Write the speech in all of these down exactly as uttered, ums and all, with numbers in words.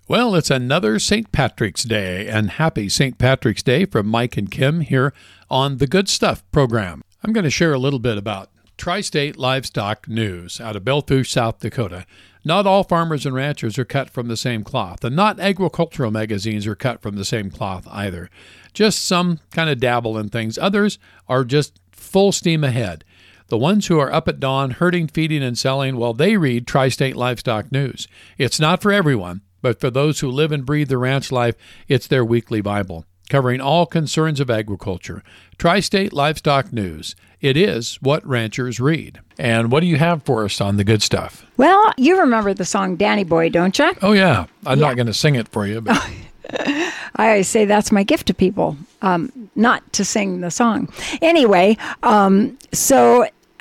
Well, it's another Saint Patrick's Day, and happy Saint Patrick's Day from Mike and Kim here on the Good Stuff program. I'm going to share a little bit about Tri-State Livestock News out of Belfouche, South Dakota. Not all farmers and ranchers are cut from the same cloth, and not agricultural magazines are cut from the same cloth either. Just some kind of dabble in things. Others are just full steam ahead. The ones who are up at dawn, herding, feeding, and selling, well, they read Tri-State Livestock News. It's not for everyone, but for those who live and breathe the ranch life, it's their weekly Bible, covering all concerns of agriculture. Tri-State Livestock News. It is what ranchers read. And what do you have for us on the Good Stuff? Well, you remember the song Danny Boy, don't you? Oh, yeah. I'm yeah. not going to sing it for you. But I always say that's my gift to people, um, not to sing the song. Anyway, um, so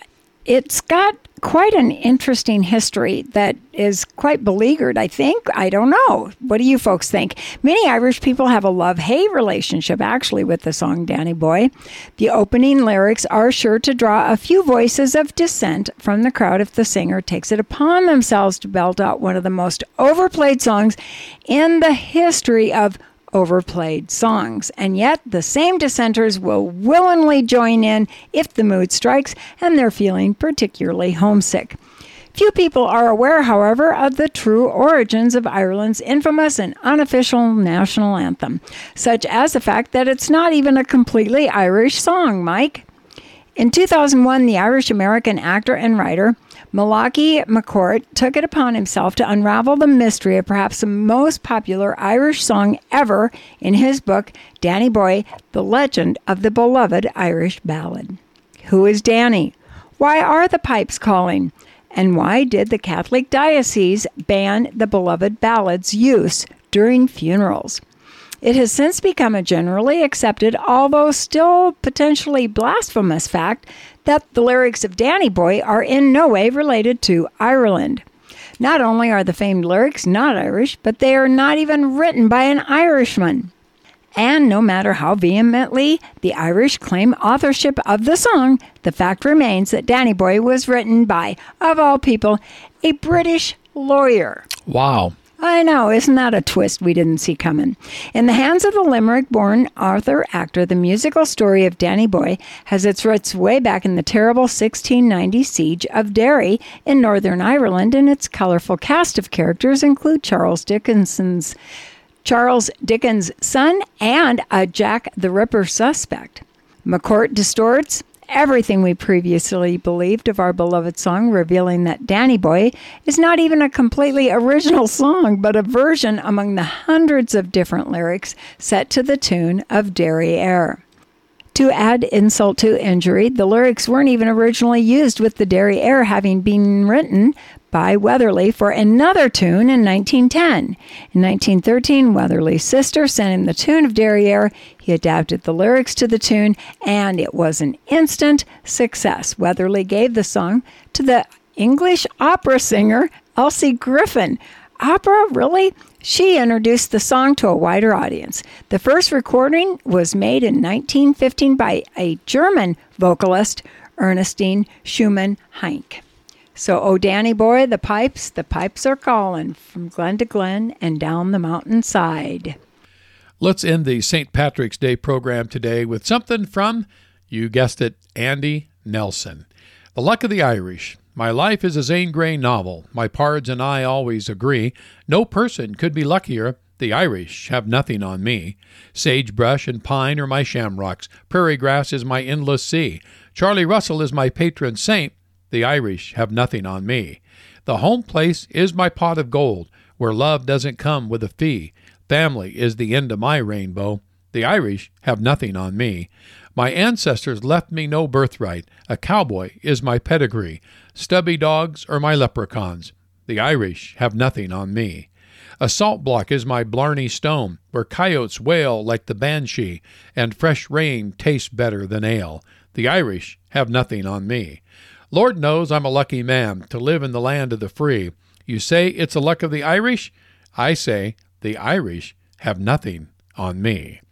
it's got quite an interesting history that is quite beleaguered, I think. I don't know. What do you folks think? Many Irish people have a love-hate relationship, actually, with the song Danny Boy. The opening lyrics are sure to draw a few voices of dissent from the crowd if the singer takes it upon themselves to belt out one of the most overplayed songs in the history of overplayed songs. And yet the same dissenters will willingly join in if the mood strikes and they're feeling particularly homesick. Few people are aware, however, of the true origins of Ireland's infamous and unofficial national anthem, such as the fact that it's not even a completely Irish song, Mike. In two thousand one, the Irish-American actor and writer Malachy McCourt took it upon himself to unravel the mystery of perhaps the most popular Irish song ever in his book, Danny Boy, The Legend of the Beloved Irish Ballad. Who is Danny? Why are the pipes calling? And why did the Catholic diocese ban the beloved ballad's use during funerals? It has since become a generally accepted, although still potentially blasphemous fact, that the lyrics of Danny Boy are in no way related to Ireland. Not only are the famed lyrics not Irish, but they are not even written by an Irishman. And no matter how vehemently the Irish claim authorship of the song, the fact remains that Danny Boy was written by, of all people, a British lawyer. Wow. I know, isn't that a twist we didn't see coming? In the hands of the Limerick-born author-actor, the musical story of Danny Boy has its roots way back in the terrible sixteen ninety siege of Derry in Northern Ireland, and its colorful cast of characters include Charles Dickens's Charles Dickens' son and a Jack the Ripper suspect. McCourt distorts everything we previously believed of our beloved song, revealing that Danny Boy is not even a completely original song, but a version among the hundreds of different lyrics set to the tune of Derry Air. To add insult to injury, the lyrics weren't even originally used, with the Derry Air having been written by Weatherly for another tune in nineteen ten. In nineteen thirteen, Weatherly's sister sent him the tune of Derry Air. He adapted the lyrics to the tune, and it was an instant success. Weatherly gave the song to the English opera singer Elsie Griffin. Opera, really? She introduced the song to a wider audience. The first recording was made in nineteen fifteen by a German vocalist, Ernestine Schumann-Heink. So, oh, Danny Boy, the pipes, the pipes are calling from glen to glen and down the mountainside. Let's end the Saint Patrick's Day program today with something from, you guessed it, Andy Nelson. The Luck of the Irish. My life is a Zane Grey novel. My pards and I always agree. No person could be luckier. The Irish have nothing on me. Sagebrush and pine are my shamrocks. Prairie grass is my endless sea. Charlie Russell is my patron saint. The Irish have nothing on me. The home place is my pot of gold, where love doesn't come with a fee. Family is the end of my rainbow. The Irish have nothing on me. My ancestors left me no birthright. A cowboy is my pedigree. Stubby dogs are my leprechauns. The Irish have nothing on me. A salt block is my Blarney Stone, where coyotes wail like the banshee, and fresh rain tastes better than ale. The Irish have nothing on me. Lord knows I'm a lucky man to live in the land of the free. You say it's the luck of the Irish? I say the Irish have nothing on me.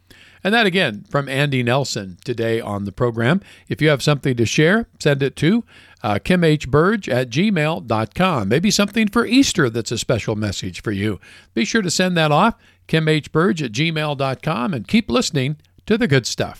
And that again from Andy Nelson today on the program. If you have something to share, send it to uh, kim h burge at gmail dot com. Maybe something for Easter that's a special message for you. Be sure to send that off, kim h burge at gmail dot com, and keep listening to the good stuff.